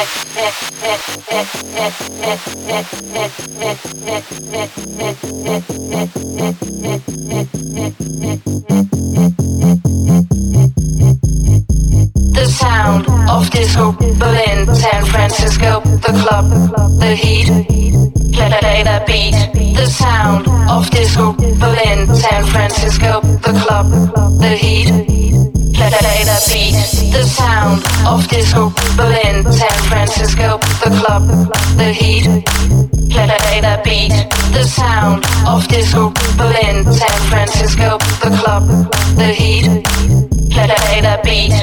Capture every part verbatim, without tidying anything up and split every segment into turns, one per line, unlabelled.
The sound of disco, Berlin, San Francisco, the club, the heat, play, play the beat. The sound of disco, Berlin, San Francisco, the club, the heat, play, play the beat. The sound of disco, Berlin, San Francisco, the club, the heat, play, play the beat. The sound of disco, Berlin, San Francisco, the club, the heat, play, play the beat.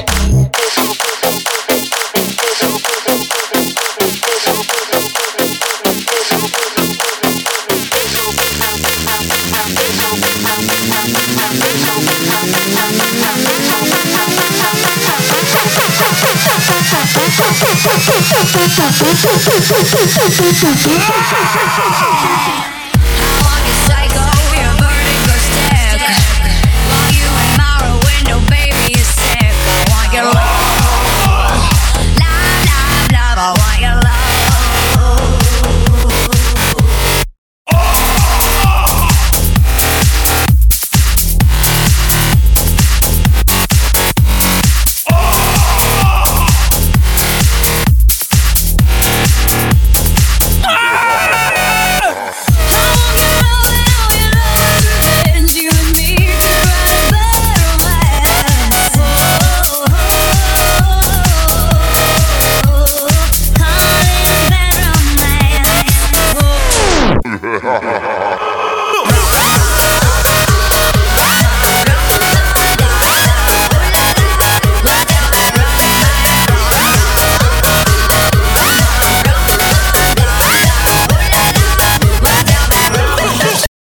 Yeah.